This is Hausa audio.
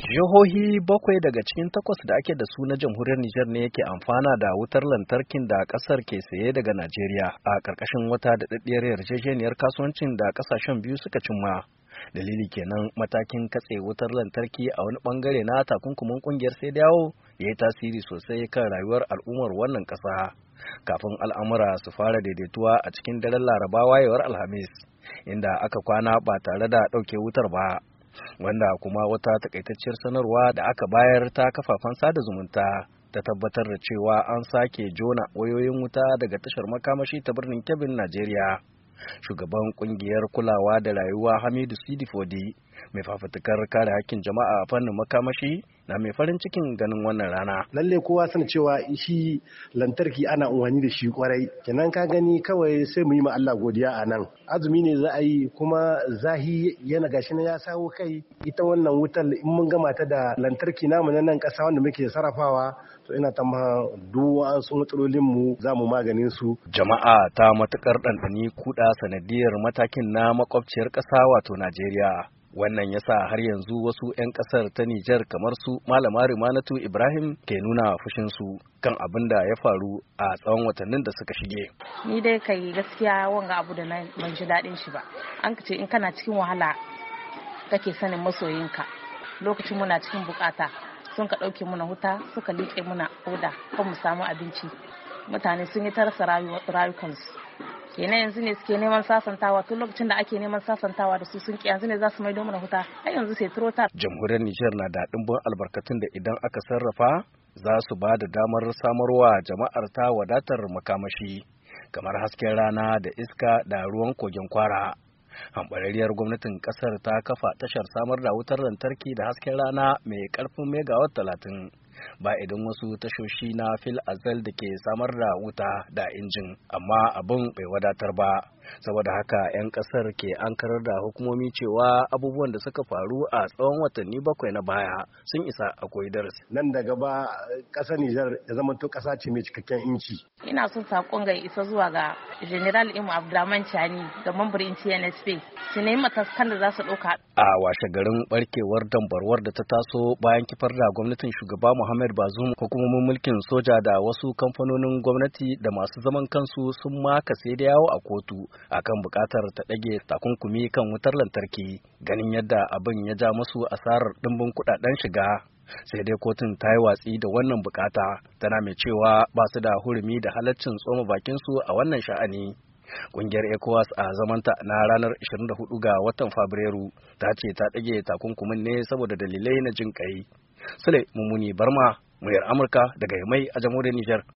Jihohi bakwai daga cikin takwas da ake da su na jamhuriyar Nijar ne yake amfana da wutar lantarkin da kasar ke saye daga Najeriya a ƙarƙashin wata daɗaɗɗiyar yarjejeniyar kasuwancin da ƙasashen biyu suka cimma. Dalili kenan matakin katse wutar lantarki a wani bangare na takunkumin kungiyar sai dawo ya yi tasiri sosai kan rayuwar al'ummar wannan ƙasa. Kafin al'amura su fara daidaituwa a cikin daren Laraba wayewar Alhamis, inda aka kwana ba tare da ɗauke wutar ba. Wanda kuma wata takaitacciyar sanarwa da aka bayar ta kafafen sada zumunta ta tabbatar da cewa an sake jona wayoyin wuta daga tashar makamashi ta birnin Kebbi, Najeriya. Shugaban kungiyar kulawa da rayuwa Hamidu Sidi Fodi mai fafutukar kare hakkin jama'a a fannin makamashi na mai farin cikin ganin wannan rana. Lalle kowa san cewa shi lantarki ana amfani da shi kwarai. Kenan ka gani kawai sai mu yi ma Allah godiya a nan. Azumi ne za a yi kuma zahi yana gashi na ya sawo kai. Ita wannan wutar in mun gama ta da lantarki namu na nan ƙasa wanda muke sarrafawa to ina ta ma duk an sun matsalolin mu za mu maganin su. Jama'a ta matukar ɗanɗani kuɗa sanadiyar matakin na makwabciyar ƙasa wato Najeriya. Wannan ya sa har yanzu wasu 'yan ƙasar ta Nijar kamar su Malama Rimanatu Ibrahim ke nuna fushinsu kan abin da ya faru a tsawon watannin da suka shige. Ni dai kai gaskiya wanga abu da na ban ji daɗin shi ba. An ce in kana cikin wahala kake sanin masoyinka. Lokacin muna cikin bukata sun ka ɗauke muna huta suka liƙe muna oda kan mu samu abinci. Mutane sun yi ta rasa rayukansu. Kenan yanzu ne suke neman sasantawa tun lokacin da ake neman sasantawa da su sun ki yanzu ne za su maido mana huta har yanzu sai turota. Jamhuriyar Nijar na da ɗimbin albarkatun da idan aka sarrafa za su ba da damar samarwa jama'ar ta wadatar makamashi kamar hasken rana da iska da ruwan kogin Kwara. Hambarariyar gwamnatin kasar ta kafa tashar samar da wutar lantarki da hasken rana mai karfin megawatt 30 ba idan wasu tashoshi na fil azal da ke samar da wuta da injin, amma abin bai wadatar ba. Saboda haka 'yan kasar ke ankarar da hukumomi cewa abubuwan da suka faru a tsawon watanni bakwai na baya sun isa a koyi darasi. Nan da gaba ƙasar Nijar ya zama to ƙasa ce mai cikakken inci. Ina son sakon ga isa zuwa ga General Imu Abdulrahman Chani da mambarin CNSP su nemi matakan da za su ɗauka. A washe garin barkewar dambarwar da ta taso bayan kifar da gwamnatin shugaba Muhammad Bazoum, hukumomin mulkin soja da wasu kamfanonin gwamnati da masu zaman kansu sun maka sai da yawo a kotu akan bukatar ta ɗage takunkumi kan wutar lantarki, ganin yadda abin ya ja musu asarar ɗimbin kuɗaɗen shiga. Sai dai kotun ta yi watsi da wannan bukata, tana mai cewa ba su da hurumi da halaccin tsoma bakinsu a wannan sha'ani. Ƙungiyar ECOWAS a zamanta na ranar 24 ga watan Fabrairu ta ce ta ɗage takunkumin ne saboda dalilai na jin ƙai. Sule Mummuni Barma, muryar Amurka daga Yamai a jamhuriyar Nijar.